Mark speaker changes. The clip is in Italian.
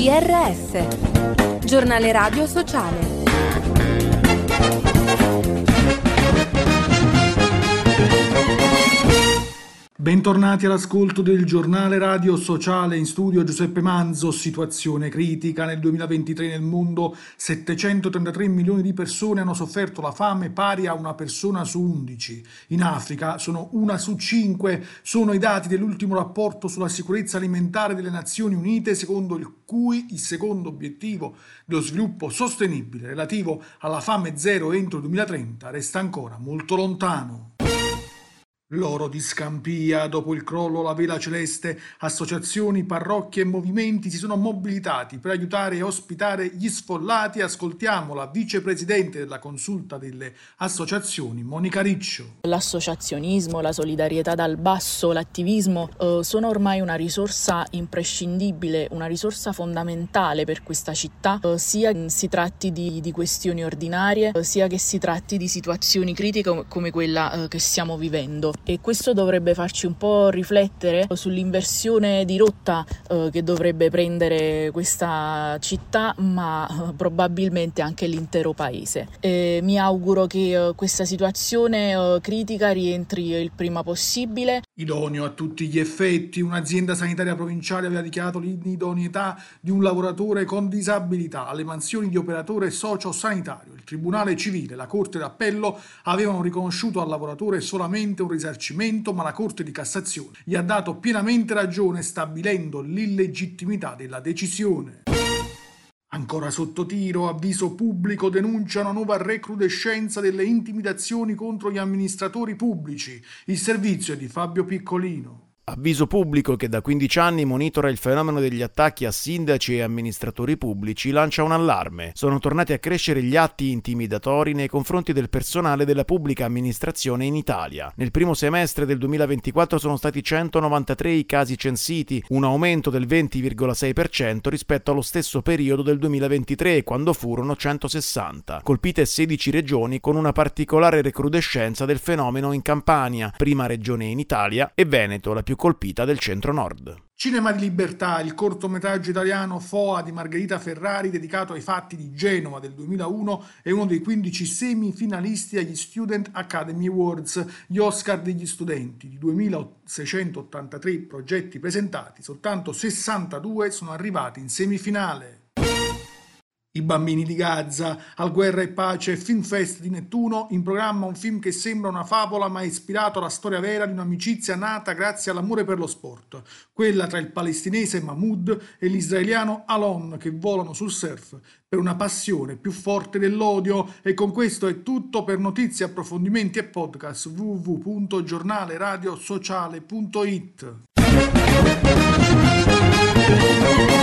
Speaker 1: GRS, Giornale Radio Sociale.
Speaker 2: Bentornati all'ascolto del Giornale Radio Sociale. In studio Giuseppe Manzo. Situazione critica. Nel 2023 nel mondo 733 milioni di persone hanno sofferto la fame, pari a una persona su 11. In Africa sono una su 5. Sono i dati dell'ultimo rapporto sulla sicurezza alimentare delle Nazioni Unite, secondo cui il secondo obiettivo dello sviluppo sostenibile relativo alla fame zero entro il 2030 resta ancora molto lontano. L'oro di Scampia. Dopo il crollo alla Vela Celeste, associazioni, parrocchie e movimenti si sono mobilitati per aiutare e ospitare gli sfollati. Ascoltiamo la vicepresidente della consulta delle associazioni, Monica Riccio.
Speaker 3: L'associazionismo, la solidarietà dal basso, l'attivismo sono ormai una risorsa imprescindibile, una risorsa fondamentale per questa città, sia che si tratti di questioni ordinarie, sia che si tratti di situazioni critiche come quella che stiamo vivendo. E questo dovrebbe farci un po' riflettere sull'inversione di rotta che dovrebbe prendere questa città, ma probabilmente anche l'intero paese. Mi auguro che questa situazione critica rientri il prima possibile.
Speaker 2: Idoneo a tutti gli effetti. Un'azienda sanitaria provinciale aveva dichiarato l'inidoneità di un lavoratore con disabilità alle mansioni di operatore socio-sanitario. Il Tribunale Civile e la Corte d'Appello avevano riconosciuto al lavoratore solamente un risarcimento, ma la Corte di Cassazione gli ha dato pienamente ragione, stabilendo l'illegittimità della decisione. Ancora sotto tiro, avviso pubblico, denuncia una nuova recrudescenza delle intimidazioni contro gli amministratori pubblici. Il servizio è di Fabio Piccolino.
Speaker 4: Avviso pubblico che da 15 anni monitora il fenomeno degli attacchi a sindaci e amministratori pubblici lancia un allarme. Sono tornati a crescere gli atti intimidatori nei confronti del personale della pubblica amministrazione in Italia. Nel primo semestre del 2024 sono stati 193 i casi censiti, un aumento del 20,6% rispetto allo stesso periodo del 2023, quando furono 160. Colpite 16 regioni, con una particolare recrudescenza del fenomeno in Campania, prima regione in Italia, e Veneto, la più colpita del centro-nord.
Speaker 2: Cinema di libertà, il cortometraggio italiano Foa di Margherita Ferrari, dedicato ai fatti di Genova del 2001, è uno dei 15 semifinalisti agli Student Academy Awards, gli Oscar degli studenti. Di 2683 progetti presentati, soltanto 62 sono arrivati in semifinale. I bambini di Gaza, al Guerra e Pace, Film Fest di Nettuno, in programma un film che sembra una favola ma è ispirato alla storia vera di un'amicizia nata grazie all'amore per lo sport, quella tra il palestinese Mahmoud e l'israeliano Alon, che volano sul surf per una passione più forte dell'odio. E con questo è tutto. Per notizie, approfondimenti e podcast www.giornaleradiosociale.it.